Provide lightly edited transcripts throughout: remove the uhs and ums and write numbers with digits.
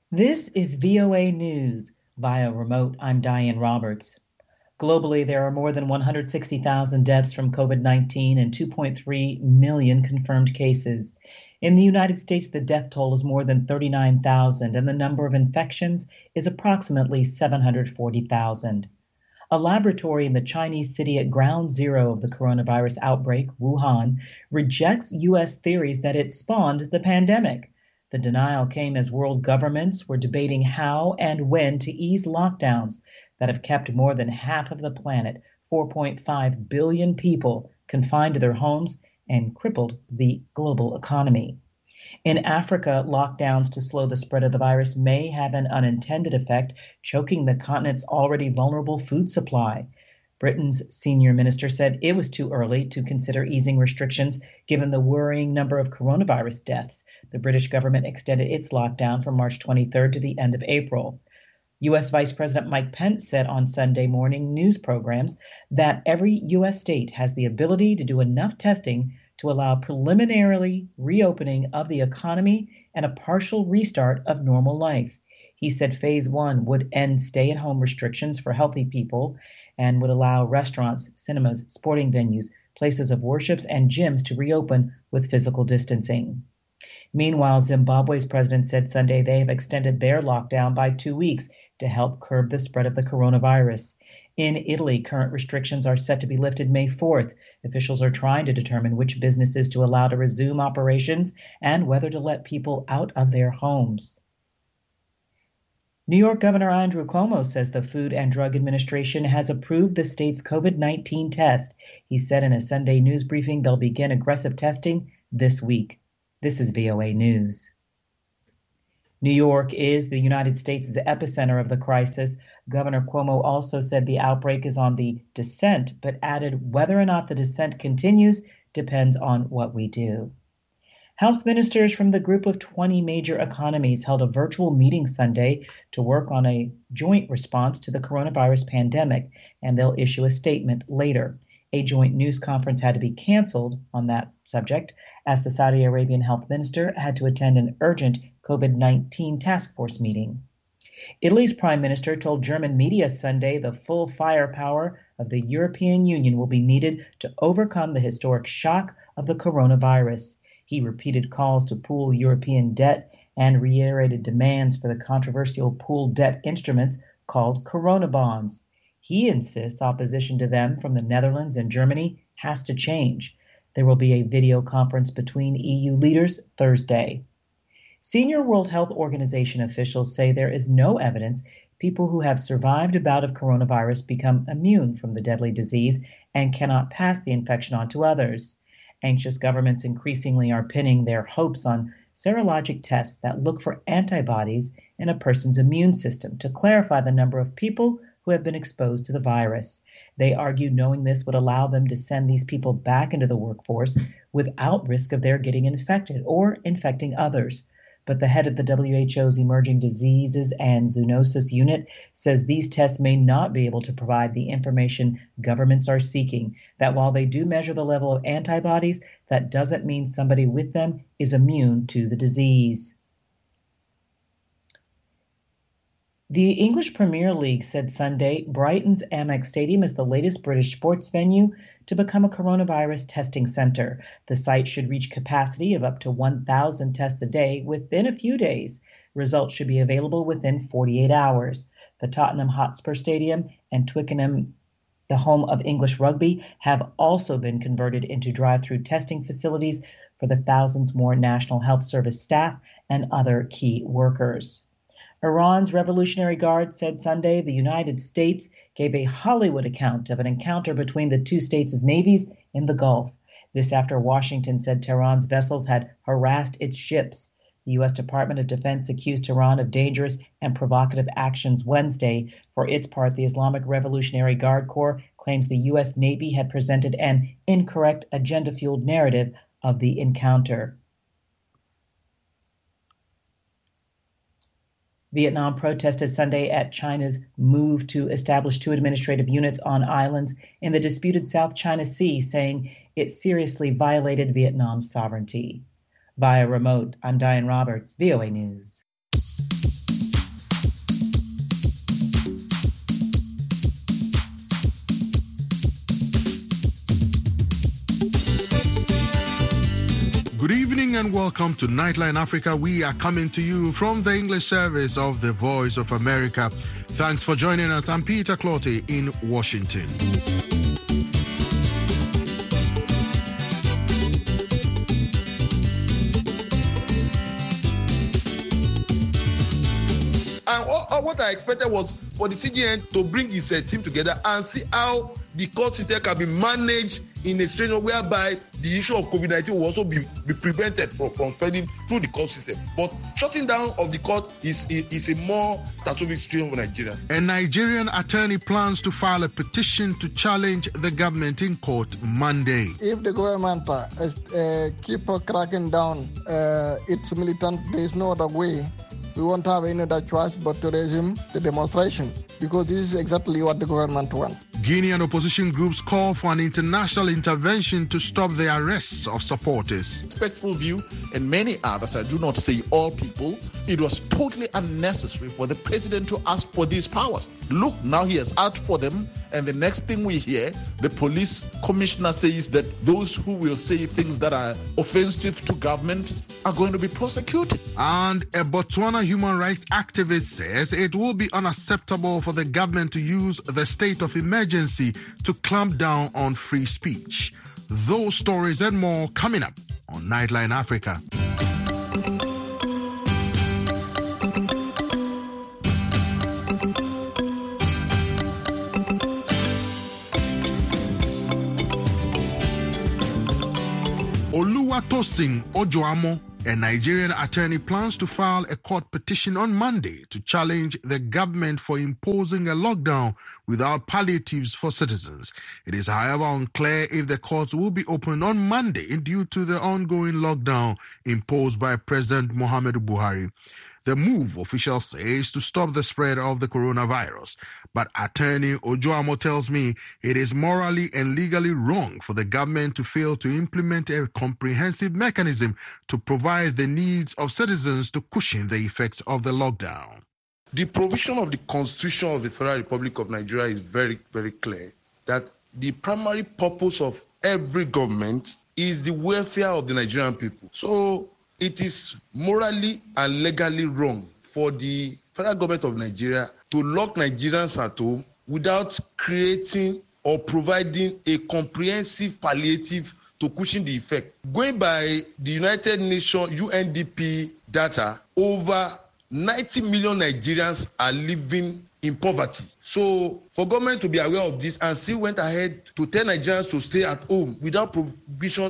This is VOA News. Via remote, I'm Diane Roberts. Globally, there are more than 160,000 deaths from COVID-19 and 2.3 million confirmed cases. In the United States, the death toll is more than 39,000, and the number of infections is approximately 740,000. A laboratory in the Chinese city at ground zero of the coronavirus outbreak, Wuhan, rejects U.S. theories that it spawned the pandemic. The denial came as world governments were debating how and when to ease lockdowns that have kept more than half of the planet, 4.5 billion people, confined to their homes and crippled the global economy. In Africa, lockdowns to slow the spread of the virus may have an unintended effect, choking the continent's already vulnerable food supply. Britain's senior minister said it was too early to consider easing restrictions given the worrying number of coronavirus deaths. The British government extended its lockdown from March 23rd to the end of April. U.S. Vice President Mike Pence said on Sunday morning news programs that every U.S. state has the ability to do enough testing to allow preliminarily reopening of the economy and a partial restart of normal life. He said phase one would end stay-at-home restrictions for healthy people and would allow restaurants, cinemas, sporting venues, places of worship, and gyms to reopen with physical distancing. Meanwhile, Zimbabwe's president said Sunday they have extended their lockdown by 2 weeks to help curb the spread of the coronavirus. In Italy, current restrictions are set to be lifted May 4th. Officials are trying to determine which businesses to allow to resume operations and whether to let people out of their homes. New York Governor Andrew Cuomo says the Food and Drug Administration has approved the state's COVID-19 test. He said in a Sunday news briefing they'll begin aggressive testing this week. This is VOA News. New York is the United States' epicenter of the crisis. Governor Cuomo also said the outbreak is on the descent, but added whether or not the descent continues depends on what we do. Health ministers from the group of 20 major economies held a virtual meeting Sunday to work on a joint response to the coronavirus pandemic, and they'll issue a statement later. A joint news conference had to be canceled on that subject as the Saudi Arabian health minister had to attend an urgent COVID-19 task force meeting. Italy's prime minister told German media Sunday the full firepower of the European Union will be needed to overcome the historic shock of the coronavirus. He repeated calls to pool European debt and reiterated demands for the controversial pooled debt instruments called Corona bonds. He insists opposition to them from the Netherlands and Germany has to change. There will be a video conference between EU leaders Thursday. Senior World Health Organization officials say there is no evidence people who have survived a bout of coronavirus become immune from the deadly disease and cannot pass the infection on to others. Anxious governments increasingly are pinning their hopes on serologic tests that look for antibodies in a person's immune system to clarify the number of people who have been exposed to the virus. They argue knowing this would allow them to send these people back into the workforce without risk of their getting infected or infecting others. But the head of the WHO's Emerging Diseases and Zoonosis Unit says these tests may not be able to provide the information governments are seeking, that while they do measure the level of antibodies, that doesn't mean somebody with them is immune to the disease. The English Premier League said Sunday Brighton's Amex Stadium is the latest British sports venue to become a coronavirus testing center. The site should reach capacity of up to 1,000 tests a day within a few days. Results should be available within 48 hours. The Tottenham Hotspur Stadium and Twickenham, the home of English rugby, have also been converted into drive-through testing facilities for the thousands more National Health Service staff and other key workers. Iran's Revolutionary Guard said Sunday the United States gave a Hollywood account of an encounter between the two states' navies in the Gulf. This after Washington said Tehran's vessels had harassed its ships. The U.S. Department of Defense accused Tehran of dangerous and provocative actions Wednesday. For its part, the Islamic Revolutionary Guard Corps claims the U.S. Navy had presented an incorrect agenda-fueled narrative of the encounter. Vietnam protested Sunday at China's move to establish two administrative units on islands in the disputed South China Sea, saying it seriously violated Vietnam's sovereignty. Via remote, I'm Diane Roberts, VOA News. Good evening and welcome to Nightline Africa. We are coming to you from the English service of the Voice of America. Thanks for joining us. I'm Peter Clotty in Washington. And what I expected was for the CJN to bring his team together and see how the court system can be managed in a situation whereby the issue of COVID-19 will also be prevented from spreading through the court system. But shutting down of the court is a more catastrophic situation for Nigeria. A Nigerian attorney plans to file a petition to challenge the government in court Monday. If the government keep cracking down its militant, there is no other way. We won't have any other choice but to resume the demonstration, because this is exactly what the government wants. Guinean opposition groups call for an international intervention to stop the arrests of supporters. Respectful view, and many others, I do not say all people, it was totally unnecessary for the president to ask for these powers. Look, now he has asked for them, and the next thing we hear, the police commissioner says that those who will say things that are offensive to government are going to be prosecuted. And a Botswana human rights activist says it will be unacceptable for the government to use the state of emergency to clamp down on free speech. Those stories and more coming up on Nightline Africa. Oluwatosin Ojoamo, a Nigerian attorney, plans to file a court petition on Monday to challenge the government for imposing a lockdown without palliatives for citizens. It is, however, unclear if the courts will be open on Monday due to the ongoing lockdown imposed by President Muhammadu Buhari. The move, officials say, is to stop the spread of the coronavirus. But attorney Ojoamo tells me it is morally and legally wrong for the government to fail to implement a comprehensive mechanism to provide the needs of citizens to cushion the effects of the lockdown. The provision of the Constitution of the Federal Republic of Nigeria is very, very clear that the primary purpose of every government is the welfare of the Nigerian people. So it is morally and legally wrong for the federal government of Nigeria to lock Nigerians at home without creating or providing a comprehensive palliative to cushion the effect. Going by the United Nations UNDP data, over 90 million Nigerians are living in poverty. So for government to be aware of this and still went ahead to tell Nigerians to stay at home without provision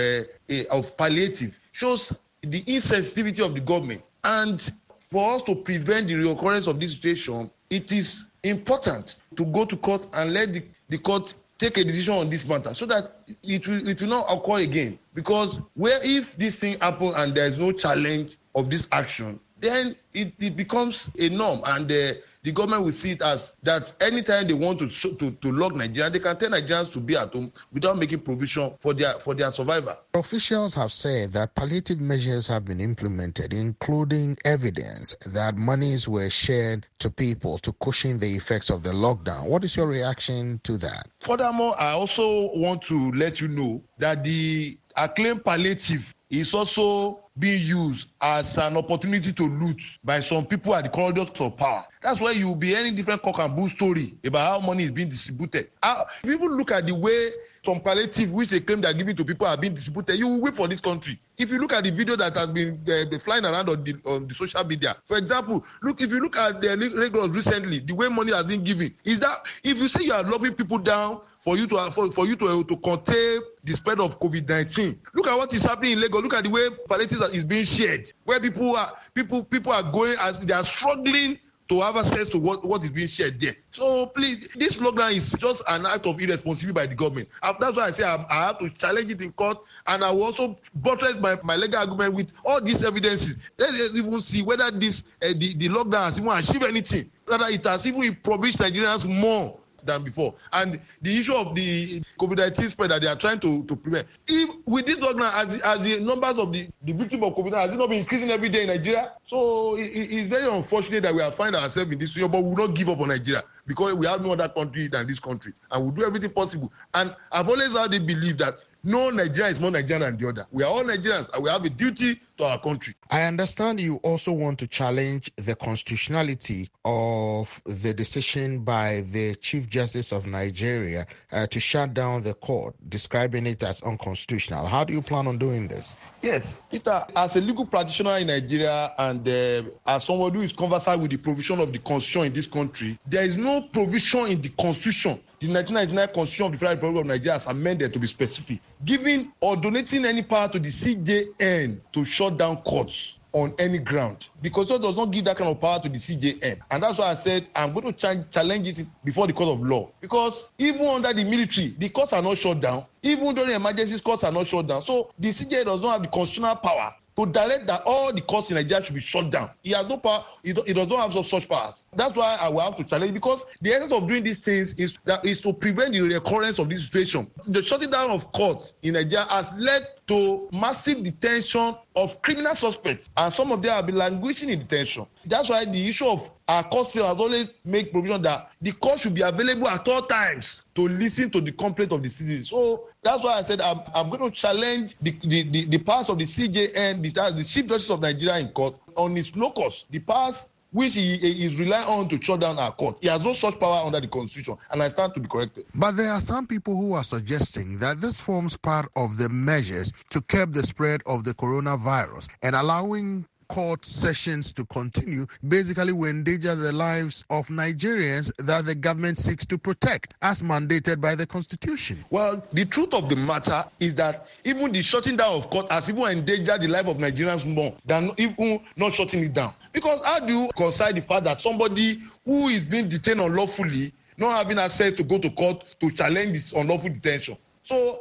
of palliative shows the insensitivity of the government. And for us to prevent the reoccurrence of this situation, it is important to go to court and let the court take a decision on this matter so that it will not occur again. Because if this thing happens and there is no challenge of this action, then it becomes a norm, and the government will see it as that anytime they want to lock Nigeria, they can tell Nigerians to be at home without making provision for their survival. Officials have said that palliative measures have been implemented, including evidence that monies were shared to people to cushion the effects of the lockdown. What is your reaction to that? Furthermore, I also want to let you know that the acclaimed palliative is also being used as an opportunity to loot by some people at the corridors of power. That's why you'll be hearing different cock and bull story about how money is being distributed. If you even look at the way some palliative which they claim they're giving to people are being distributed, you will wait for this country. If you look at the video that has been flying around on the social media, for example, if you look at the Lagos recently, the way money has been given, is that if you say you are locking people down for you to contain the spread of COVID-19. Look at what is happening in Lagos. Look at the way palliative is being shared, where people are going as they are struggling to have access to what is being shared there. So please, this lockdown is just an act of irresponsibility by the government. That's why I say I have to challenge it in court, and I will also buttress my legal argument with all these evidences. Let us even see whether the lockdown has even achieved anything, whether it has even impoverished Nigerians more than before. And the issue of the COVID-19 spread that they are trying to prevent. If with this lockdown, as the numbers of the victims of COVID-19 has it not been increasing every day in Nigeria? So it's very unfortunate that we are finding ourselves in this situation, but we will not give up on Nigeria because we have no other country than this country, and we'll do everything possible. And I've always had the belief that No Nigerian is more Nigerian than the other. We are all Nigerians and we have a duty to our country. I understand you also want to challenge the constitutionality of the decision by the Chief Justice of Nigeria to shut down the court, describing it as unconstitutional. How do you plan on doing this? Yes, Peter, as a legal practitioner in Nigeria and as someone who is conversant with the provision of the constitution in this country, there is no provision in the constitution, the 1999 Constitution of the Federal Republic of Nigeria, as amended to be specific, giving or donating any power to the CJN to shut down courts on any ground. The Constitution does not give that kind of power to the CJN. And that's why I said I'm going to challenge it before the court of law. Because even under the military, the courts are not shut down. Even during emergencies, courts are not shut down. So the CJN does not have the constitutional power to direct that all the courts in Nigeria should be shut down. He has no power. He does not have such powers. That's why I will have to challenge, because the essence of doing these things is to prevent the recurrence of this situation. The shutting down of courts in Nigeria has led to massive detention of criminal suspects, and some of them have been languishing in detention. That's why the issue of our court system has always made provision that the court should be available at all times to listen to the complaint of the citizens. So that's why I said I'm going to challenge the powers of the CJN, the Chief Justice of Nigeria in court, on its locus, the powers which he is relying on to shut down our court. He has no such power under the Constitution, and I stand to be corrected. But there are some people who are suggesting that this forms part of the measures to curb the spread of the coronavirus, and allowing court sessions to continue basically will endanger the lives of Nigerians that the government seeks to protect, as mandated by the Constitution. Well, the truth of the matter is that even the shutting down of court has even endangered the life of Nigerians more than even not shutting it down. Because how do you reconcile the fact that somebody who is being detained unlawfully not having access to go to court to challenge this unlawful detention? So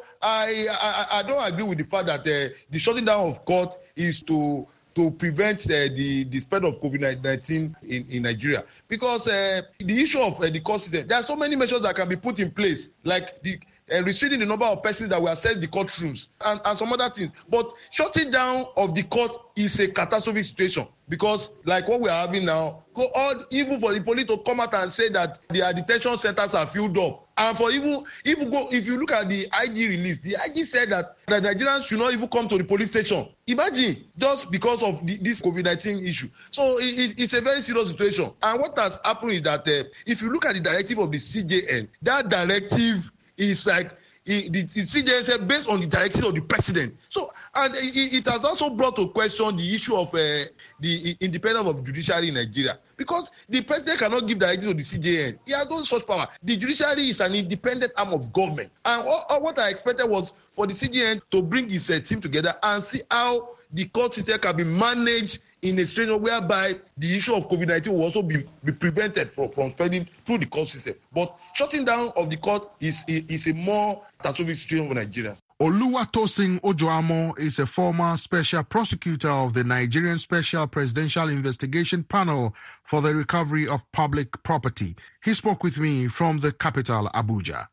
I don't agree with the fact that the shutting down of court is to prevent the spread of COVID-19 in Nigeria. Because the issue of the court system, there are so many measures that can be put in place, like the restricting the number of persons that will access the courtrooms and some other things. But shutting down of the court is a catastrophic situation, because like what we are having now, even for the police to come out and say that their detention centers are filled up, and for if you look at the IG release, the IG said that the Nigerians should not even come to the police station. Imagine, just because of this COVID-19 issue. So it's a very serious situation. And what has happened is that if you look at the directive of the CJN, that directive is like the CJN said based on the directive of the president. So, and it has also brought to question the issue of the independence of the judiciary in Nigeria, because the president cannot give directive to the CJN. He has no such power. The judiciary is an independent arm of government, and what I expected was for the CJN to bring his team together and see how the court system can be managed in a situation whereby the issue of COVID-19 will also be prevented from spreading through the court system. But shutting down of the court is a more catastrophic situation for Nigeria. Oluwatosin Ojoamo is a former special prosecutor of the Nigerian Special Presidential Investigation Panel for the Recovery of Public Property. He spoke with me from the capital, Abuja.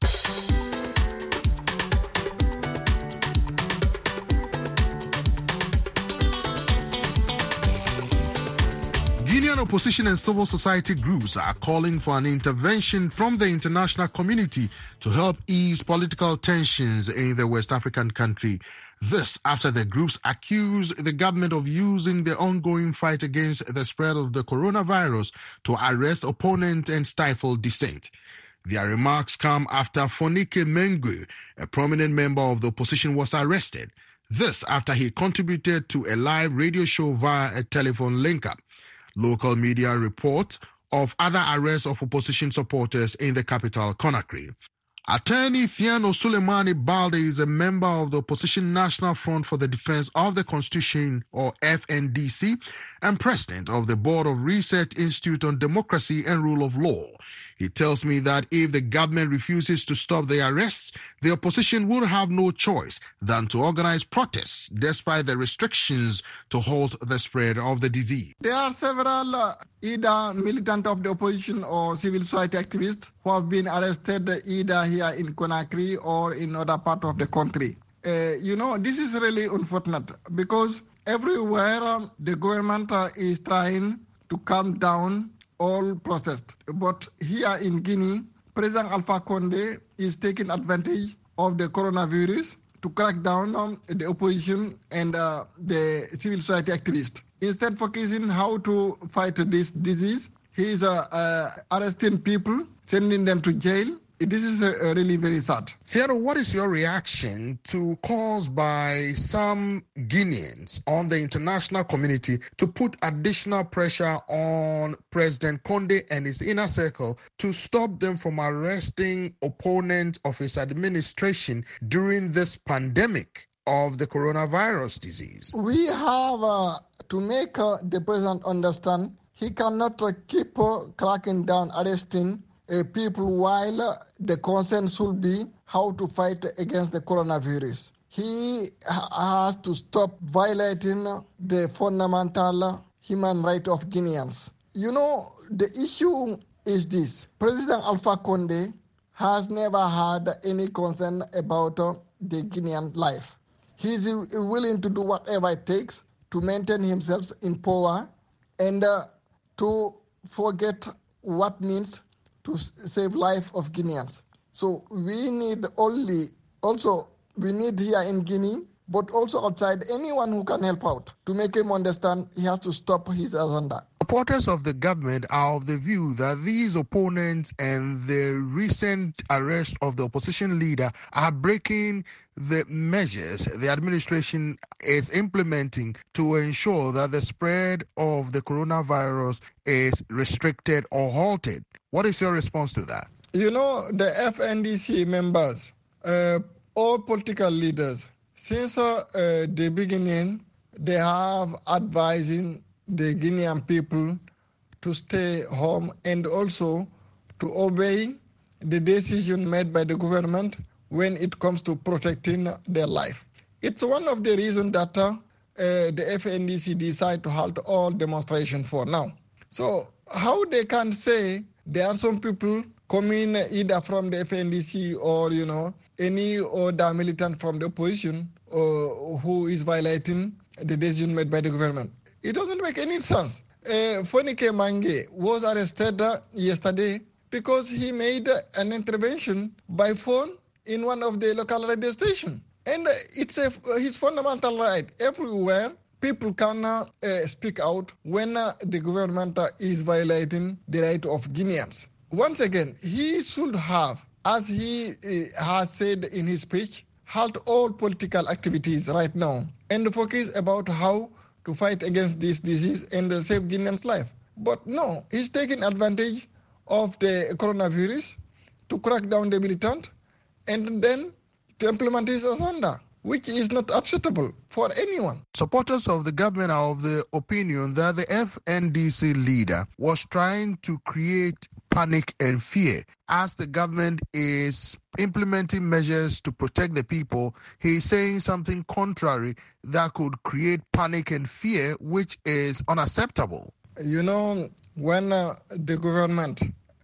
Guinean opposition and civil society groups are calling for an intervention from the international community to help ease political tensions in the West African country. This after the groups accuse the government of using the ongoing fight against the spread of the coronavirus to arrest opponents and stifle dissent. Their remarks come after Fonike Mengue, a prominent member of the opposition, was arrested. This after he contributed to a live radio show via a telephone link-up. Local media report of other arrests of opposition supporters in the capital, Conakry. Attorney Thiano Suleimani Balde is a member of the Opposition National Front for the Defense of the Constitution, or FNDC, and president of the Board of Research Institute on Democracy and Rule of Law. He tells me that if the government refuses to stop the arrests, the opposition will have no choice than to organize protests despite the restrictions to halt the spread of the disease. There are several either militant of the opposition or civil society activists who have been arrested either here in Conakry or in other part of the country. This is really unfortunate because everywhere the government is trying to calm down all protests. But here in Guinea, President Alpha Condé is taking advantage of the coronavirus to crack down on the opposition and the civil society activists. Instead focusing how to fight this disease, he is arresting people, sending them to jail. This is really very sad. Theodore, what is your reaction to calls by some Guineans on the international community to put additional pressure on President Condé and his inner circle to stop them from arresting opponents of his administration during this pandemic of the coronavirus disease? We have to make the president understand he cannot keep cracking down, arresting people while the concern should be how to fight against the coronavirus. He has to stop violating the fundamental human right of Guineans. You know, the issue is this. President Alpha Condé has never had any concern about the Guinean life. He is willing to do whatever it takes to maintain himself in power and to forget what means to save life of Guineans. So we need we need here in Guinea, but also outside, anyone who can help out to make him understand he has to stop his agenda. Supporters of the government are of the view that these opponents and the recent arrest of the opposition leader are breaking the measures the administration is implementing to ensure that the spread of the coronavirus is restricted or halted. What is your response to that? You know, the FNDC members, all political leaders, since the beginning, they have advising the Guinean people to stay home and also to obey the decision made by the government when it comes to protecting their life. It's one of the reasons that the FNDC decide to halt all demonstrations for now. So how they can say there are some people coming either from the FNDC or, any other militant from the opposition who is violating the decision made by the government? It doesn't make any sense. Fonike Mange was arrested yesterday because he made an intervention by phone in one of the local radio stations. And it's his fundamental right. Everywhere, people can speak out when the government is violating the right of Guineans. Once again, he should have, as he has said in his speech, halt all political activities right now and focus about how to fight against this disease and save Guineans' life. But no, he's taking advantage of the coronavirus to crack down the militant and then to implement his agenda, which is not acceptable for anyone. Supporters of the government are of the opinion that the FNDC leader was trying to create panic and fear. As the government is implementing measures to protect the people, he's saying something contrary that could create panic and fear, which is unacceptable. You know, when the government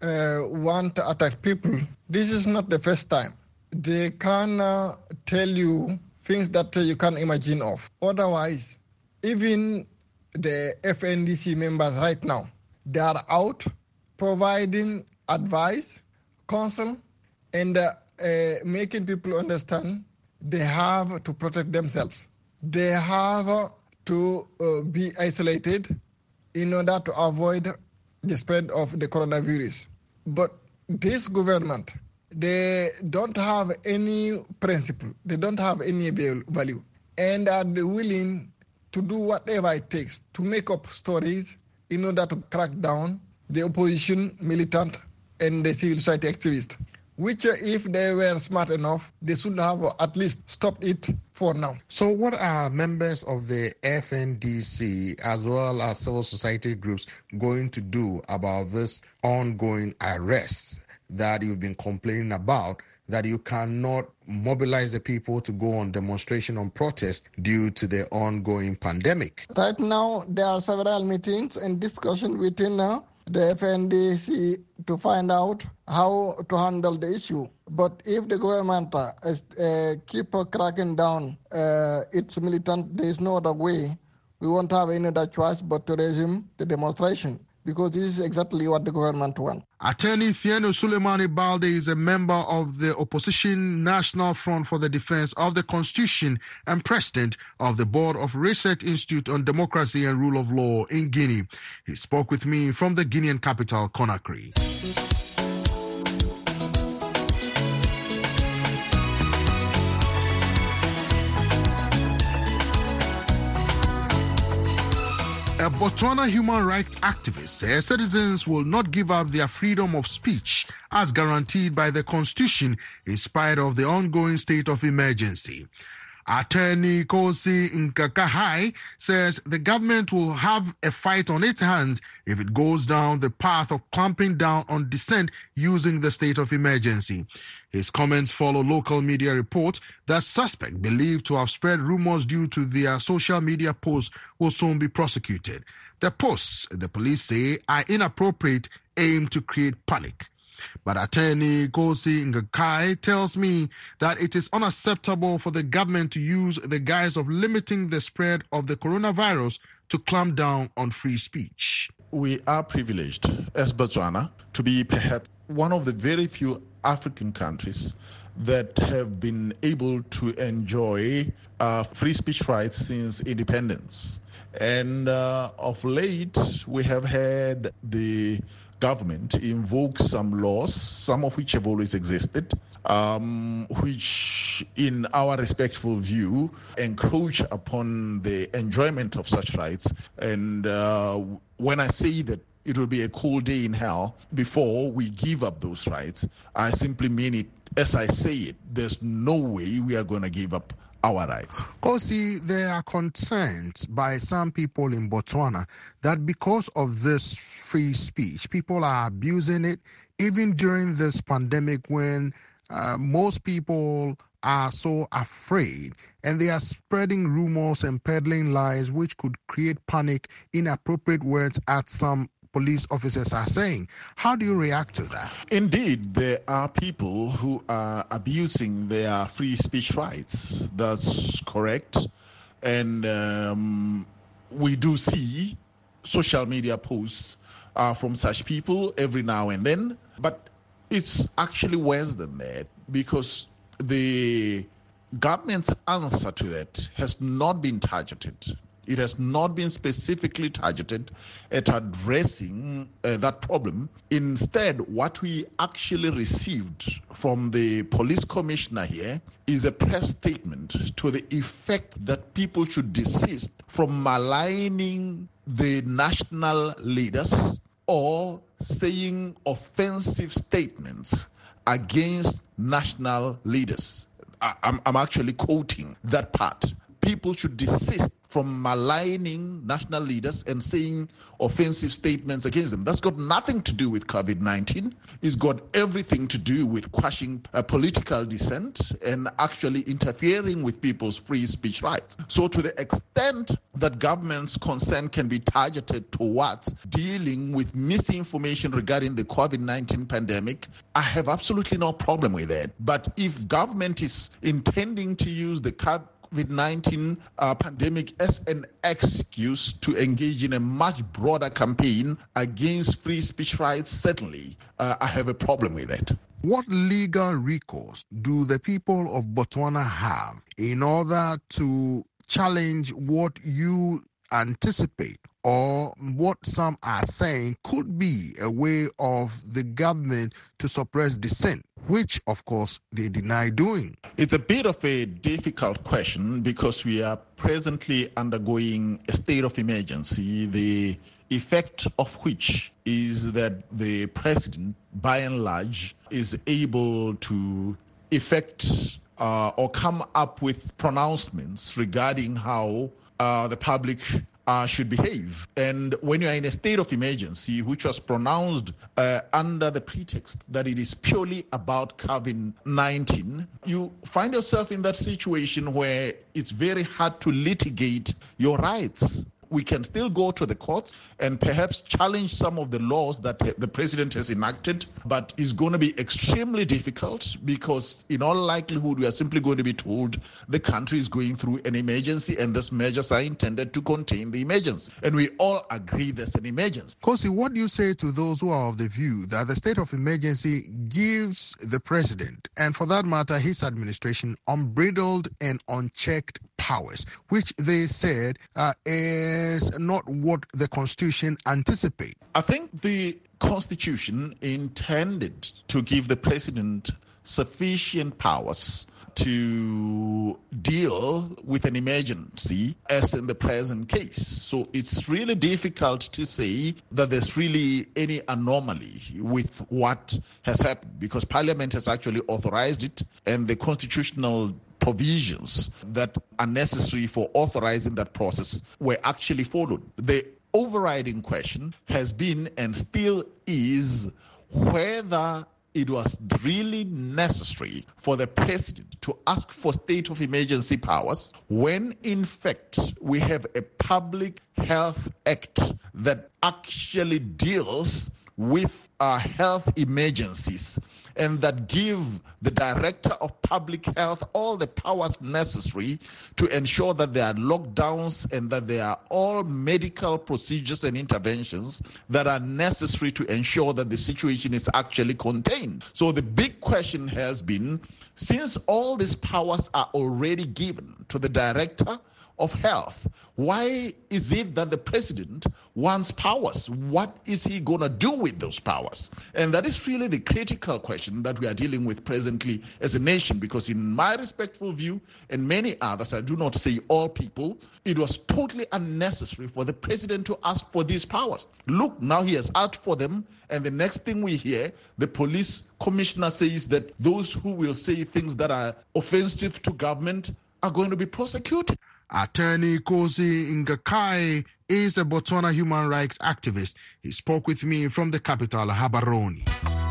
want to attack people, this is not the first time. They can tell you things that you can't imagine of. Otherwise, even the FNDC members right now, they are out providing advice, counsel, and making people understand they have to protect themselves. They have to be isolated in order to avoid the spread of the coronavirus. But this government, they don't have any principle. They don't have any value. And are willing to do whatever it takes to make up stories in order to crack down the opposition, militant, and the civil society activists, which if they were smart enough, they should have at least stopped it for now. So what are members of the FNDC as well as civil society groups going to do about this ongoing arrests that you've been complaining about, that you cannot mobilize the people to go on demonstration, on protest due to the ongoing pandemic? Right now, there are several meetings and discussion within the FNDC to find out how to handle the issue. But if the government keep cracking down its militant, there is no other way. We won't have any other choice but to resume the demonstration. because this is exactly what the government wants. Attorney Thieno Suleimani Balde is a member of the opposition National Front for the Defense of the Constitution and president of the Board of Research Institute on Democracy and Rule of Law in Guinea. He spoke with me from the Guinean capital, Conakry. A Botswana human rights activist says citizens will not give up their freedom of speech as guaranteed by the Constitution in spite of the ongoing state of emergency. Attorney Kosi Nkakahai says the government will have a fight on its hands if it goes down the path of clamping down on dissent using the state of emergency. His comments follow local media reports that suspects believed to have spread rumors due to their social media posts will soon be prosecuted. The posts, the police say, are inappropriate, aimed to create panic. But Attorney Kosi Ngakai tells me that it is unacceptable for the government to use the guise of limiting the spread of the coronavirus to clamp down on free speech. We are privileged as Botswana to be perhaps one of the very few African countries that have been able to enjoy free speech rights since independence. And of late, we have had the government invoke some laws, some of which have always existed, which in our respectful view encroach upon the enjoyment of such rights. And when I say that it will be a cold day in hell before we give up those rights, I simply mean it as I say it. There's no way we are going to give up our rights. Kosi, there are concerns by some people in Botswana that because of this free speech, people are abusing it, even during this pandemic when most people are so afraid and they are spreading rumors and peddling lies which could create panic, inappropriate words at some police officers are saying. How do you react to that? Indeed, there are people who are abusing their free speech rights. That's correct. And we do see social media posts from such people every now and then. But it's actually worse than that, because the government's answer to that has not been targeted. It has not been specifically targeted at addressing that problem. Instead, what we actually received from the police commissioner here is a press statement to the effect that people should desist from maligning the national leaders or saying offensive statements against national leaders. I'm actually quoting that part. People should desist from maligning national leaders and saying offensive statements against them. That's got nothing to do with COVID-19. It's got everything to do with quashing political dissent and actually interfering with people's free speech rights. So to the extent that government's concern can be targeted towards dealing with misinformation regarding the COVID-19 pandemic, I have absolutely no problem with that. But if government is intending to use the COVID-19 pandemic as an excuse to engage in a much broader campaign against free speech rights, certainly I have a problem with that. What legal recourse do the people of Botswana have in order to challenge what you anticipate or what some are saying could be a way of the government to suppress dissent, which, of course, they deny doing? It's a bit of a difficult question because we are presently undergoing a state of emergency, the effect of which is that the president, by and large, is able to effect or come up with pronouncements regarding how the public should behave. And when you are in a state of emergency, which was pronounced under the pretext that it is purely about COVID-19, you find yourself in that situation where it's very hard to litigate your rights. we can still go to the courts and perhaps challenge some of the laws that the president has enacted, but it's going to be extremely difficult because in all likelihood, we are simply going to be told the country is going through an emergency and these measures are intended to contain the emergency. And we all agree there's an emergency. Kosi, what do you say to those who are of the view that the state of emergency gives the president, and for that matter, his administration, unbridled and unchecked powers, which they said is not what the Constitution anticipates? I think the Constitution intended to give the president sufficient powers to deal with an emergency as in the present case. So it's really difficult to say that there's really any anomaly with what has happened because Parliament has actually authorized it and the constitutional provisions that are necessary for authorizing that process were actually followed. The overriding question has been and still is whether it was really necessary for the president to ask for state of emergency powers when, in fact, we have a Public Health Act that actually deals with health emergencies and that give the Director of Public Health all the powers necessary to ensure that there are lockdowns and that there are all medical procedures and interventions that are necessary to ensure that the situation is actually contained. So the big question has been, since all these powers are already given to the Director of Health, why is it that the president wants powers? What is he going to do with those powers? And that is really the critical question that we are dealing with presently as a nation, because in my respectful view, and many others, I do not say all people, it was totally unnecessary for the president to ask for these powers. Look, now he has asked for them, and the next thing we hear, the police commissioner says that those who will say things that are offensive to government are going to be prosecuted. Attorney Kosi Ngakai is a Botswana human rights activist. He spoke with me from the capital, Gaborone.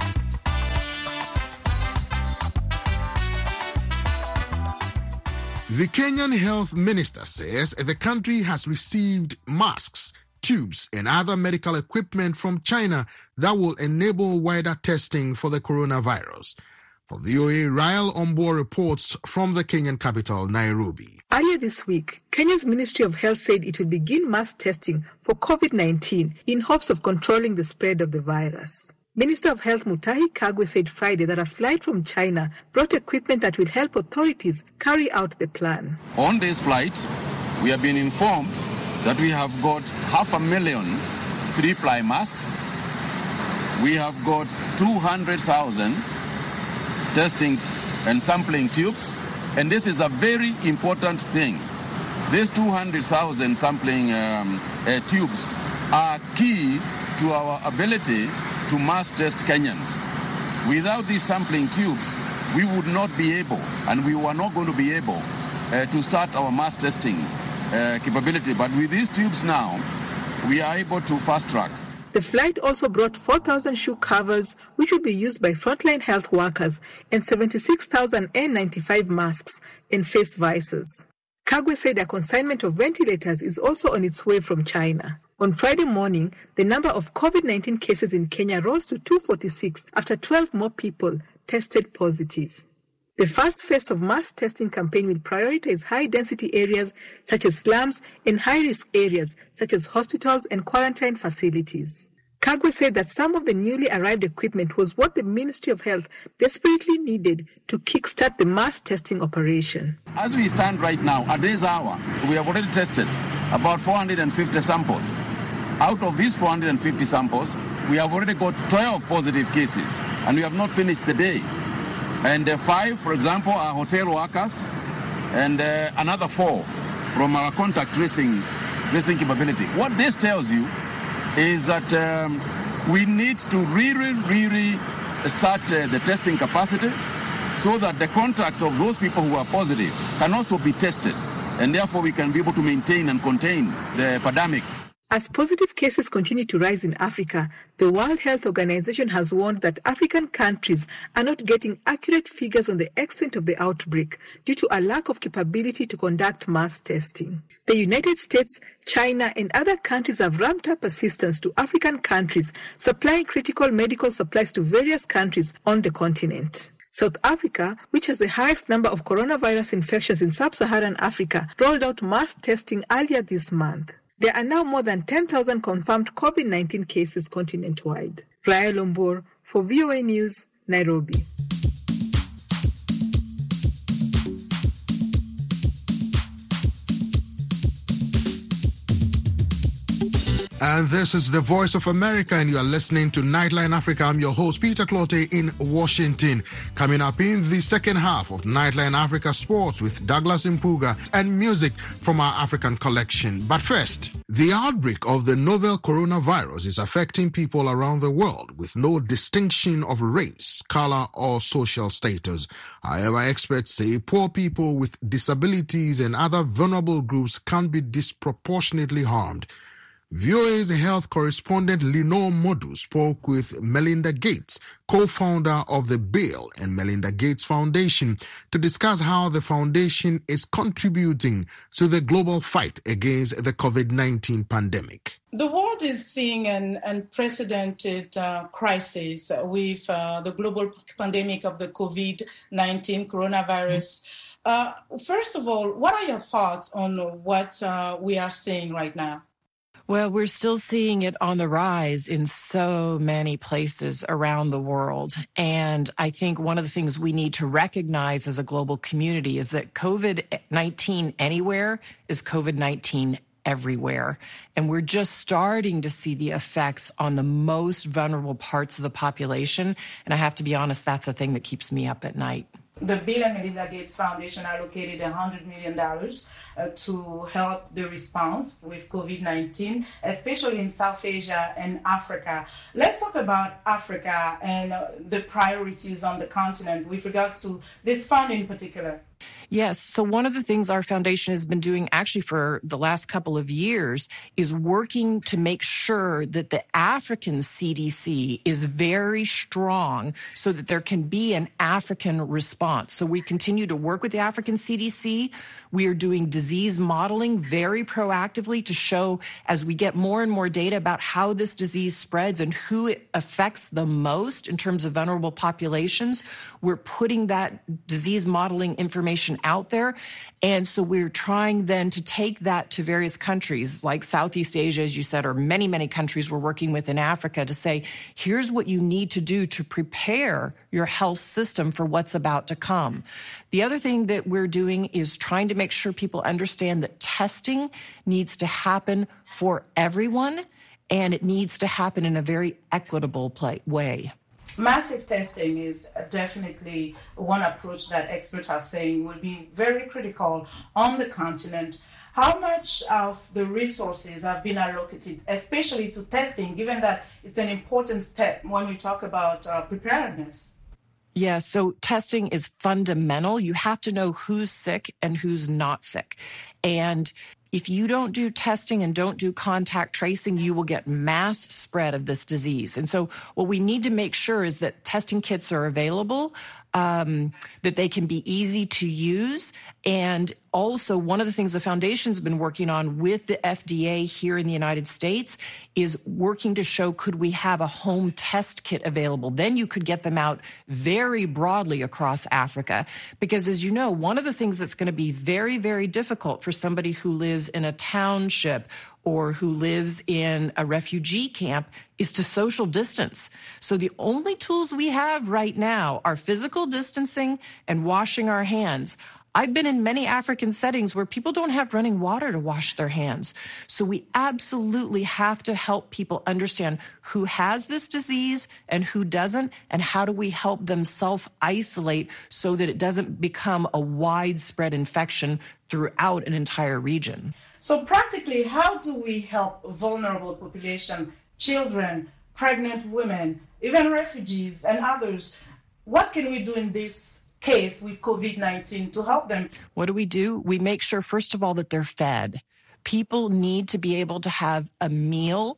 The Kenyan health minister says the country has received masks, tubes, and other medical equipment from China that will enable wider testing for the coronavirus. For VOA, Rael Ombo reports from the Kenyan capital, Nairobi. Earlier this week, Kenya's Ministry of Health said it will begin mass testing for COVID-19 in hopes of controlling the spread of the virus. Minister of Health Mutahi Kagwe said Friday that a flight from China brought equipment that will help authorities carry out the plan. On this flight, we have been informed that we have got 500,000 3-ply masks. We have got 200,000 testing and sampling tubes, and this is a very important thing. These 200,000 sampling tubes are key to our ability to mass test Kenyans. Without these sampling tubes, we would not be able, and we were not going to be able to start our mass testing capability. But with these tubes now, we are able to fast track. The flight also brought 4,000 shoe covers, which will be used by frontline health workers, and 76,000 N95 masks and face visors. Kagwe said a consignment of ventilators is also on its way from China. On Friday morning, the number of COVID-19 cases in Kenya rose to 246 after 12 more people tested positive. The first phase of mass testing campaign will prioritize high-density areas such as slums and high-risk areas such as hospitals and quarantine facilities. Kagwe said that some of the newly arrived equipment was what the Ministry of Health desperately needed to kickstart the mass testing operation. As we stand right now, at this hour, we have already tested about 450 samples. Out of these 450 samples, we have already got 12 positive cases, and we have not finished the day. And 5, for example, are hotel workers, and another 4 from our contact tracing capability. What this tells you is that we need to really start the testing capacity so that the contacts of those people who are positive can also be tested, and therefore we can be able to maintain and contain the pandemic. As positive cases continue to rise in Africa, the World Health Organization has warned that African countries are not getting accurate figures on the extent of the outbreak due to a lack of capability to conduct mass testing. The United States, China, and other countries have ramped up assistance to African countries, supplying critical medical supplies to various countries on the continent. South Africa, which has the highest number of coronavirus infections in sub-Saharan Africa, rolled out mass testing earlier this month. There are now more than 10,000 confirmed COVID-19 cases continent-wide. Raya Lombor for VOA News, Nairobi. And this is the Voice of America, and you are listening to Nightline Africa. I'm your host, Peter Clote, in Washington. Coming up in the second half of Nightline Africa Sports with Douglas Mpuga and music from our African collection. But first, the outbreak of the novel coronavirus is affecting people around the world with no distinction of race, color, or social status. However, experts say poor people with disabilities and other vulnerable groups can be disproportionately harmed. VOA's health correspondent Lenore Modu spoke with Melinda Gates, co-founder of the Bill and Melinda Gates Foundation, to discuss how the foundation is contributing to the global fight against the COVID-19 pandemic. The world is seeing an unprecedented crisis with the global pandemic of the COVID-19 coronavirus. First of all, what are your thoughts on what we are seeing right now? Well, we're still seeing it on the rise in so many places around the world. And I think one of the things we need to recognize as a global community is that COVID-19 anywhere is COVID-19 everywhere. And we're just starting to see the effects on the most vulnerable parts of the population. And I have to be honest, that's the thing that keeps me up at night. The Bill and Melinda Gates Foundation allocated $100 million to help the response with COVID-19, especially in South Asia and Africa. Let's talk about Africa and the priorities on the continent with regards to this fund in particular. Yes. So one of the things our foundation has been doing actually for the last couple of years is working to make sure that the African CDC is very strong so that there can be an African response. So we continue to work with the African CDC. We are doing disease modeling very proactively to show as we get more and more data about how this disease spreads and who it affects the most in terms of vulnerable populations. We're putting that disease modeling information out there. And so we're trying then to take that to various countries like Southeast Asia, as you said, or many, many countries we're working with in Africa to say, here's what you need to do to prepare your health system for what's about to come. The other thing that we're doing is trying to make sure people understand that testing needs to happen for everyone, and it needs to happen in a very equitable way. Massive testing is definitely one approach that experts are saying will be very critical on the continent. How much of the resources have been allocated, especially to testing, given that it's an important step when we talk about preparedness? Yeah, so testing is fundamental. You have to know who's sick and who's not sick. And if you don't do testing and don't do contact tracing, you will get mass spread of this disease. And so what we need to make sure is that testing kits are available, that they can be easy to use. And also, one of the things the foundation's been working on with the FDA here in the United States is working to show, could we have a home test kit available? Then you could get them out very broadly across Africa. Because as you know, one of the things that's going to be very, very difficult for somebody who lives in a township or who lives in a refugee camp is to social distance. So the only tools we have right now are physical distancing and washing our hands. I've been in many African settings where people don't have running water to wash their hands. So we absolutely have to help people understand who has this disease and who doesn't, and how do we help them self-isolate so that it doesn't become a widespread infection throughout an entire region. So practically, how do we help vulnerable population, children, pregnant women, even refugees and others? What can we do in this case with COVID-19 to help them? What do? We make sure, first of all, that they're fed. People need to be able to have a meal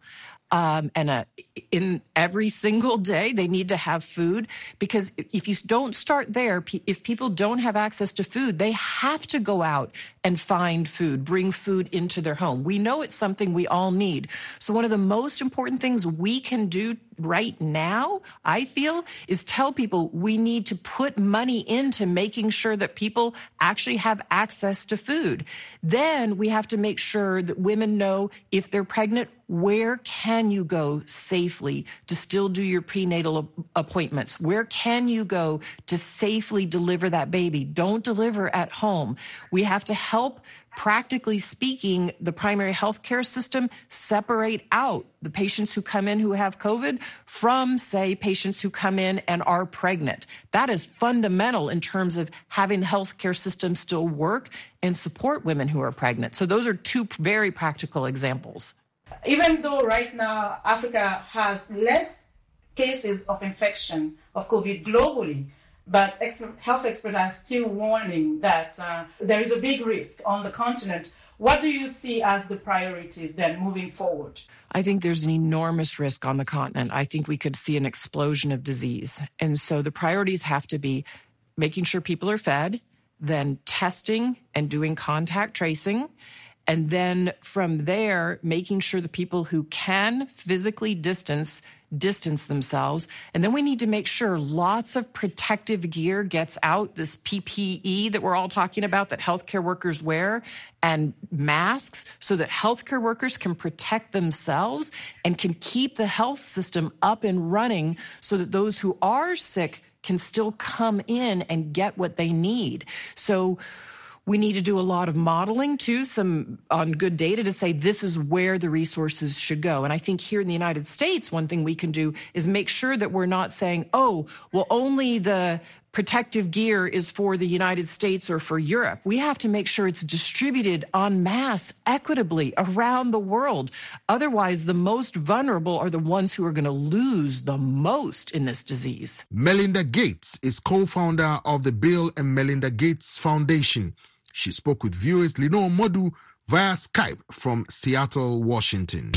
in every single day. They need to have food, because if you don't start there, if people don't have access to food, they have to go out and find food, bring food into their home. We know it's something we all need. So one of the most important things we can do right now, I feel, is tell people we need to put money into making sure that people actually have access to food. Then we have to make sure that women know if they're pregnant, where can you go safely to still do your prenatal appointments? Where can you go to safely deliver that baby? Don't deliver at home. We have to help, practically speaking, the primary health care system separate out the patients who come in who have COVID from, say, patients who come in and are pregnant. That is fundamental in terms of having the health care system still work and support women who are pregnant. So those are two very practical examples. Even though right now Africa has less cases of infection of COVID globally, but health experts are still warning that there is a big risk on the continent. What do you see as the priorities then moving forward? I think there's an enormous risk on the continent. I think we could see an explosion of disease. And so the priorities have to be making sure people are fed, then testing and doing contact tracing. And then from there, making sure the people who can physically distance themselves. And then we need to make sure lots of protective gear gets out, this PPE that we're all talking about that healthcare workers wear, and masks, so that healthcare workers can protect themselves and can keep the health system up and running so that those who are sick can still come in and get what they need. So we need to do a lot of modeling, too, on good data to say this is where the resources should go. And I think here in the United States, one thing we can do is make sure that we're not saying, oh, well, only the protective gear is for the United States or for Europe. We have to make sure it's distributed en masse, equitably around the world. Otherwise, the most vulnerable are the ones who are going to lose the most in this disease. Melinda Gates is co-founder of the Bill and Melinda Gates Foundation. She spoke with viewers Lenore Modu via Skype from Seattle, Washington.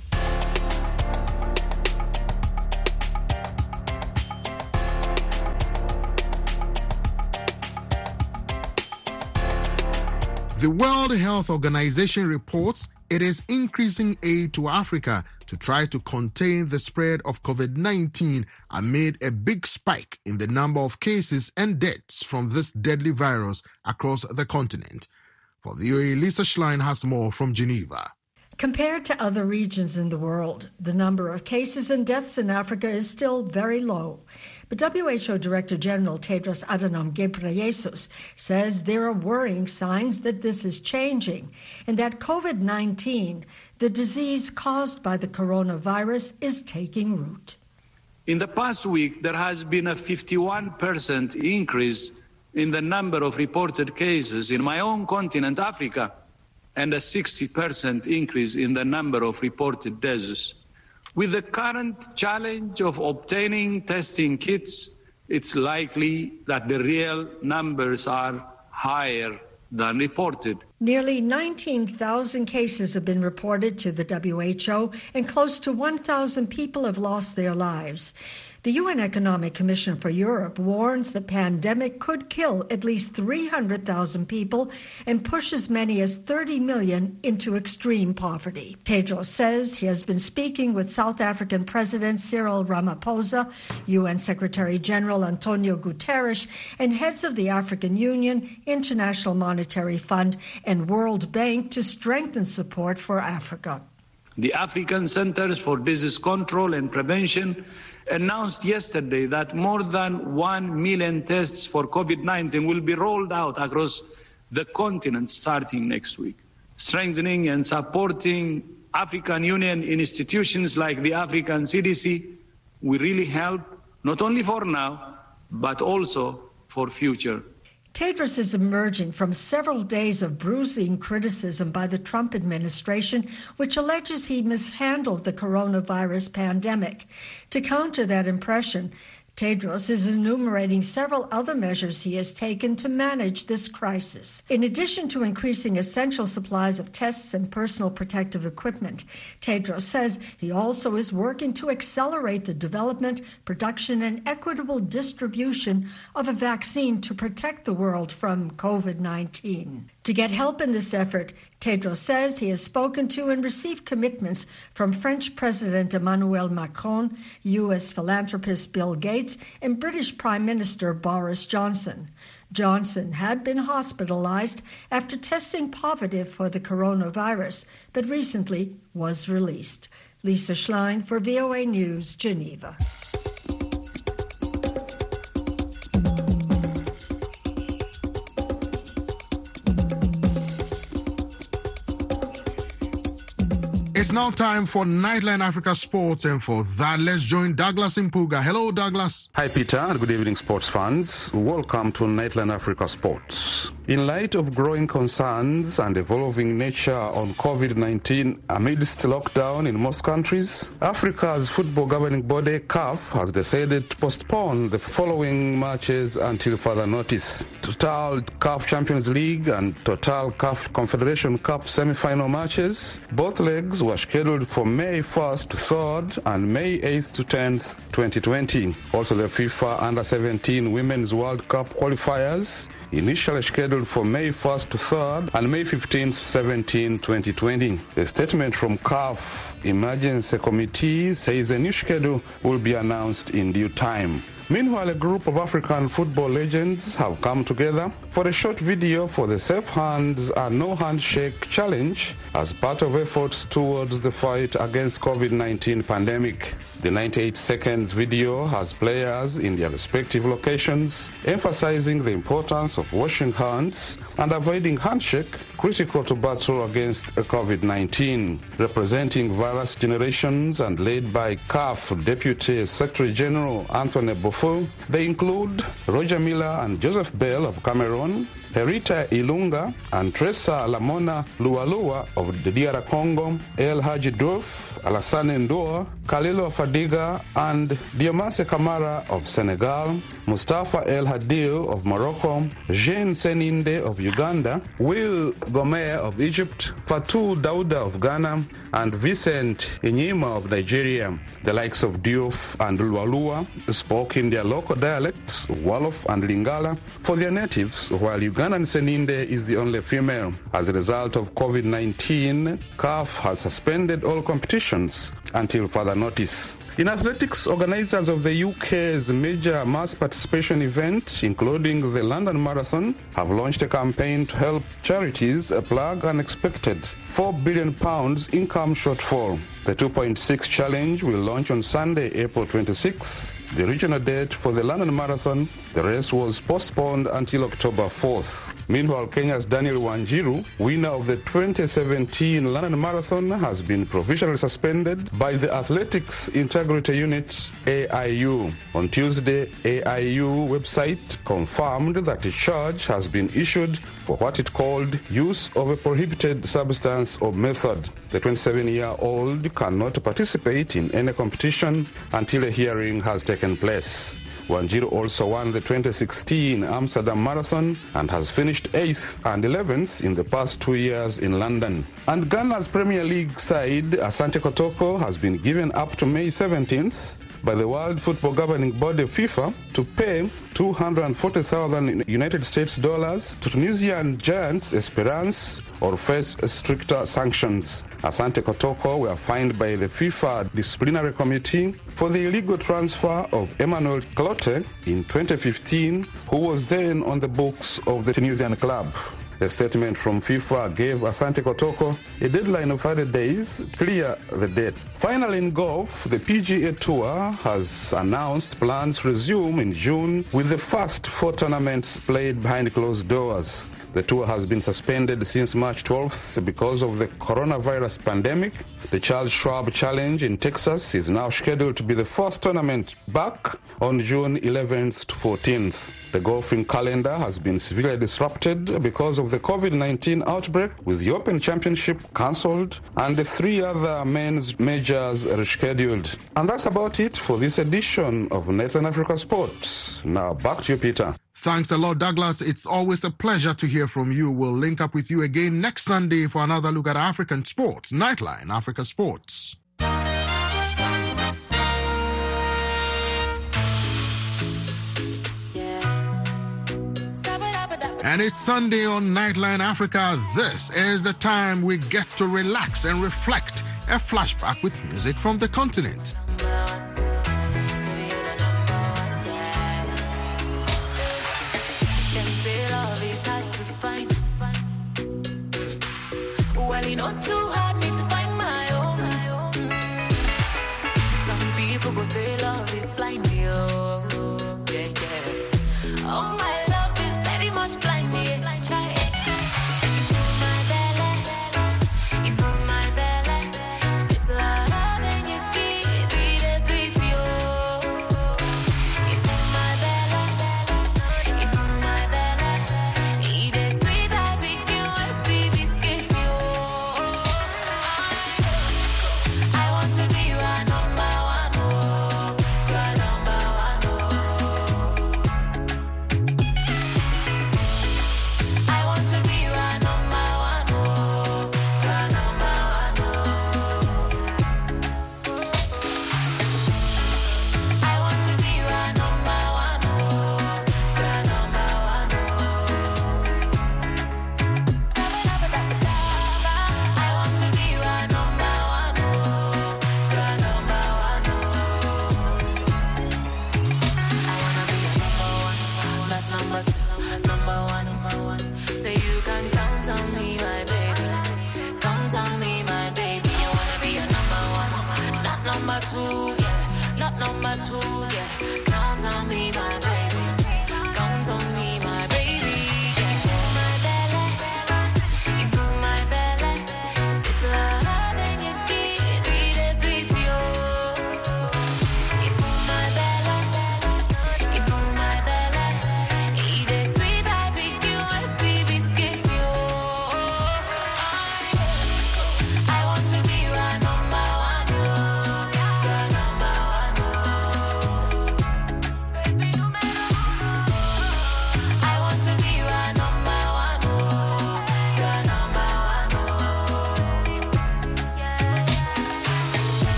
The World Health Organization reports it is increasing aid to Africa to try to contain the spread of COVID-19 amid a big spike in the number of cases and deaths from this deadly virus across the continent. For VOA, Lisa Schlein has more from Geneva. Compared to other regions in the world, the number of cases and deaths in Africa is still very low. But WHO Director General Tedros Adhanom Ghebreyesus says there are worrying signs that this is changing and that COVID-19, the disease caused by the coronavirus, is taking root. In the past week, there has been a 51% increase in the number of reported cases in my own continent, Africa, and a 60% increase in the number of reported deaths. With the current challenge of obtaining testing kits, it's likely that the real numbers are higher than reported. Nearly 19,000 cases have been reported to the WHO, and close to 1,000 people have lost their lives. The UN Economic Commission for Europe warns the pandemic could kill at least 300,000 people and push as many as 30 million into extreme poverty. Tedros says he has been speaking with South African President Cyril Ramaphosa, UN Secretary General Antonio Guterres, and heads of the African Union, International Monetary Fund, and World Bank to strengthen support for Africa. The African Centers for Disease Control and Prevention announced yesterday that more than 1 million tests for COVID-19 will be rolled out across the continent starting next week. Strengthening and supporting African Union institutions like the African CDC will really help, not only for now, but also for future. Tedros is emerging from several days of bruising criticism by the Trump administration, which alleges he mishandled the coronavirus pandemic. To counter that impression, Tedros is enumerating several other measures he has taken to manage this crisis. In addition to increasing essential supplies of tests and personal protective equipment, Tedros says he also is working to accelerate the development, production, and equitable distribution of a vaccine to protect the world from COVID-19. To get help in this effort, Tedros says he has spoken to and received commitments from French President Emmanuel Macron, U.S. philanthropist Bill Gates, and British Prime Minister Boris Johnson. Johnson had been hospitalized after testing positive for the coronavirus, but recently was released. Lisa Schlein for VOA News, Geneva. It's now time for Nightline Africa Sports, and for that, let's join Douglas Impuga. Hello, Douglas. Hi, Peter, and good evening, sports fans. Welcome to Nightline Africa Sports. In light of growing concerns and evolving nature on COVID-19 amidst lockdown in most countries, Africa's football governing body, CAF, has decided to postpone the following matches until further notice. Total CAF Champions League and Total CAF Confederation Cup semi-final matches, both legs were scheduled for May 1st to 3rd and May 8th to 10th, 2020. Also, the FIFA Under-17 Women's World Cup qualifiers, initially scheduled for May 1st to 3rd and May 15th, 17, 2020. A statement from CAF Emergency Committee says a new schedule will be announced in due time. Meanwhile, a group of African football legends have come together for a short video for the Safe Hands and No Handshake Challenge as part of efforts towards the fight against COVID-19 pandemic. The 98 seconds video has players in their respective locations emphasizing the importance of washing hands and avoiding handshake, critical to battle against COVID-19. Representing various generations and led by CAF Deputy Secretary General Anthony Bofo, they include Roger Miller and Joseph Bell of Cameroon, Herita Ilunga and Tresa Lamona Lualua of the DR Congo, El Haji Diouf, Alassane Ndoa, Khalilo Fadiga and Diomase Kamara of Senegal, Mustafa El Hadil of Morocco, Jean Seninde of Uganda, Will Gomer of Egypt, Fatou Dauda of Ghana, and Vincent Inyima of Nigeria. The likes of Diouf and Lualua spoke in their local dialects, Wolof and Lingala, for their natives, while Ugandan Seninde is the only female. As a result of COVID-19, CAF has suspended all competitions until further notice. In athletics, organizers of the UK's major mass participation event, including the London Marathon, have launched a campaign to help charities plug unexpected £4 billion income shortfall. The 2.6 challenge will launch on Sunday, April 26, the original date for the London Marathon. The race was postponed until October 4th. Meanwhile, Kenya's Daniel Wanjiru, winner of the 2017 London Marathon, has been provisionally suspended by the Athletics Integrity Unit, AIU. On Tuesday, AIU website confirmed that a charge has been issued for what it called use of a prohibited substance or method. The 27-year-old cannot participate in any competition until a hearing has taken place. Wanjiru also won the 2016 Amsterdam Marathon and has finished 8th and 11th in the past 2 years in London. And Ghana's Premier League side, Asante Kotoko, has been given up to May 17th by the World Football Governing Body FIFA to pay $240,000 United States dollars to Tunisian giants Esperance or face stricter sanctions. Asante Kotoko were fined by the FIFA Disciplinary Committee for the illegal transfer of Emmanuel Clote in 2015, who was then on the books of the Tunisian club. A statement from FIFA gave Asante Kotoko a deadline of 30 days to clear the debt. Finally, in golf, the PGA Tour has announced plans to resume in June with the first 4 tournaments played behind closed doors. The tour has been suspended since March 12th because of the coronavirus pandemic. The Charles Schwab Challenge in Texas is now scheduled to be the first tournament back on June 11th to 14th. The golfing calendar has been severely disrupted because of the COVID-19 outbreak, with the Open Championship cancelled and the 3 other men's majors rescheduled. And that's about it for this edition of Nightline Africa Sports. Now back to you, Peter. Thanks a lot, Douglas. It's always a pleasure to hear from you. We'll link up with you again next Sunday for another look at African sports. Nightline Africa Sports. And it's Sunday on Nightline Africa. This is the time we get to relax and reflect. A flashback with music from the continent. Not too hard me to find my own. Some people go say love is blind, yo. Yeah, yeah. Oh, my love is very much blind, yeah. Try it. If you my belly, if you my belly, it's love and you give it as sweet, yo. If you my belly, if you my belly, eat as sweet as we do as sweet biscuits, yo.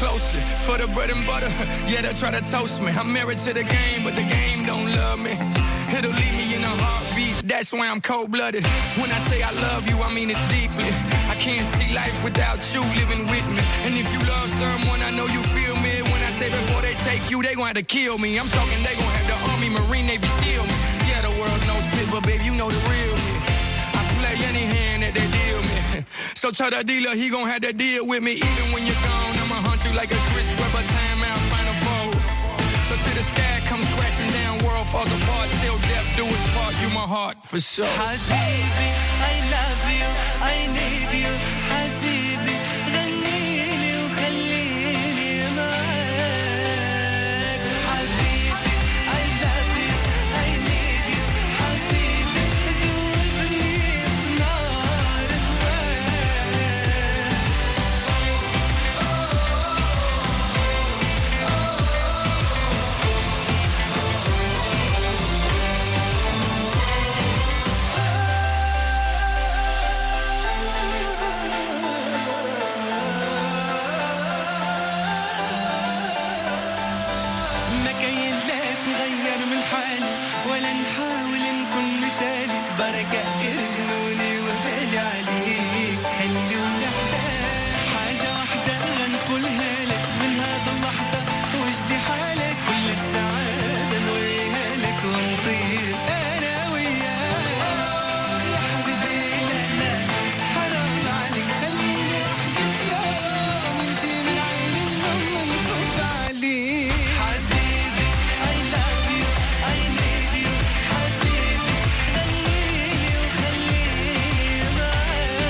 closely. For the bread and butter, yeah, they'll try to toast me. I'm married to the game, but the game don't love me. It'll leave me in a heartbeat, that's why I'm cold-blooded. When I say I love you, I mean it deeply. I can't see life without you living with me. And if you love someone, I know you feel me. When I say before they take you, they gon' have to kill me. I'm talking they gon' have the Army, Marine, Navy, SEAL me. Yeah, the world knows spit, but babe, you know the real me. I play any hand that they deal me. So tell the dealer he gon' have to deal with me. Even when you're gone, I'ma hunt you like a Chris Webber timeout, final fold. So till the sky comes crashing down, world falls apart, till death do its part, you my heart for sure. حبيبي, I love you, I need you, حبيبي, غنيلي وخليني معاك. حبيبي, I love you, I need you, حبيبي, دوبني بنار ما كاينلاش نغير من حالي ولا نحاول نكون مثالي. بركة جنوني وبالي عليك خليونا حداك. حاجة واحدة غنقولها لك من هذا اللحظة، وجدي حالك كل السعادة نوريها لك ونطير أنا وياك. يا حبيبي لا لا حرام عليك، خليني وحدي في يوم يمشي من عيني النوم ونخوف عليك. حبيبي I love you, I need you, حبيبي غنيلي وخليني معاك.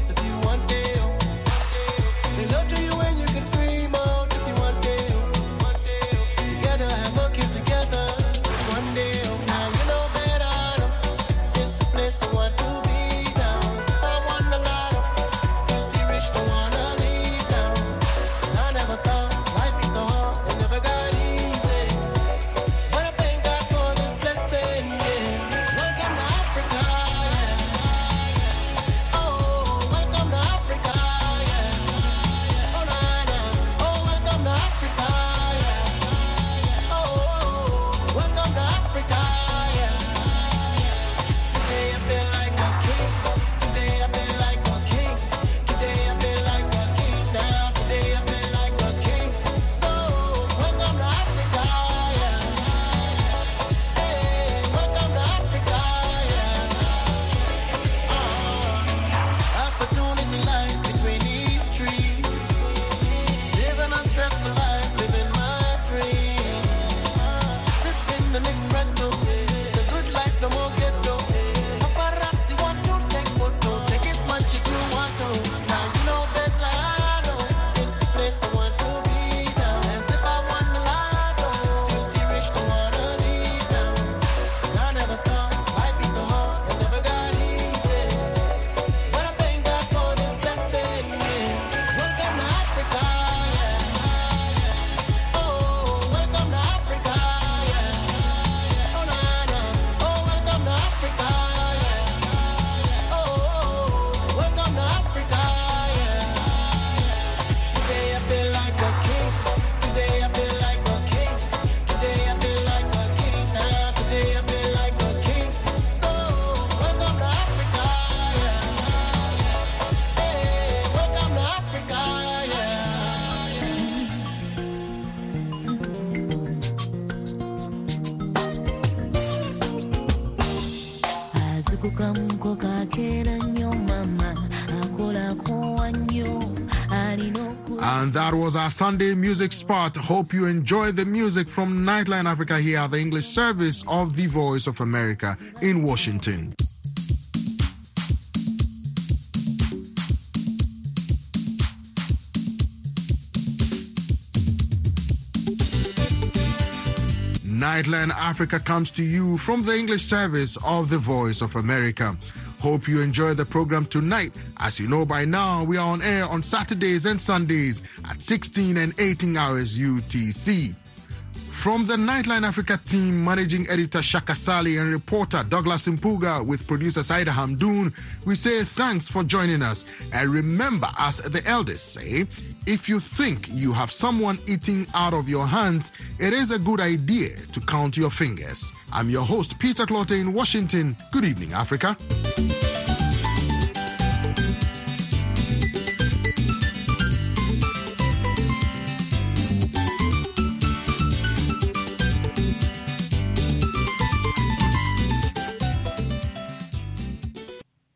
voice if you want it. They love to you when you can scream out if you want it. Together have a kid together. One day, now you know better. It's the place I want to be now. So if I want a lot of filthy rich, don't wanna leave now. 'Cause I never thought life be so hard, it never got easy. But I thank God for this blessing, yeah. Welcome to Africa, yeah. Oh, welcome to Africa, yeah. Oh, nah, nah. Oh, welcome to Africa, yeah. Oh, welcome to Africa, yeah. Today I feel like a king. Today I feel like a king. Today I feel like a king now. Today I feel like a king. So, welcome to Africa, yeah. Hey, welcome to Africa, yeah. Opportunity lies between these trees. Living a stressful life, living my dream. Sipping an espresso, the good life, no more ghetto. Paparazzi want to take photo, take as much as you want to. Now you know better, I know. It's the place I want to be now. As if I won the lotto, filthy rich, don't wanna leave now. 'Cause I never thought life be so hard, it never got easy. But I thank God for this blessing, yeah. Welcome to Africa, yeah. Oh, welcome to Africa, yeah. Oh, nah, nah. Oh, welcome to Africa, yeah. Oh, welcome to Africa, yeah. Today I feel like a king. Today I feel like a king. Today I feel like a king now. Today I feel like a king. So, welcome to Africa, yeah. Hey, welcome to Africa, yeah. azikukamko kakera nnyo mama akolako wannyo alina And that was our Sunday music spot. Hope you enjoy the music from Nightline Africa here at the English service of the Voice of America in Washington. Nightline Africa comes to you from the English service of the Voice of America. Hope you enjoy the program tonight. As you know by now, we are on air on Saturdays and Sundays at 16 and 18 hours UTC. From the Nightline Africa team, managing editor Shaka Sali and reporter Douglas Mpuga with producer Saida Hamdoun, we say thanks for joining us. And remember, as the elders say, if you think you have someone eating out of your hands, it is a good idea to count your fingers. I'm your host, Peter Clotte in Washington. Good evening, Africa.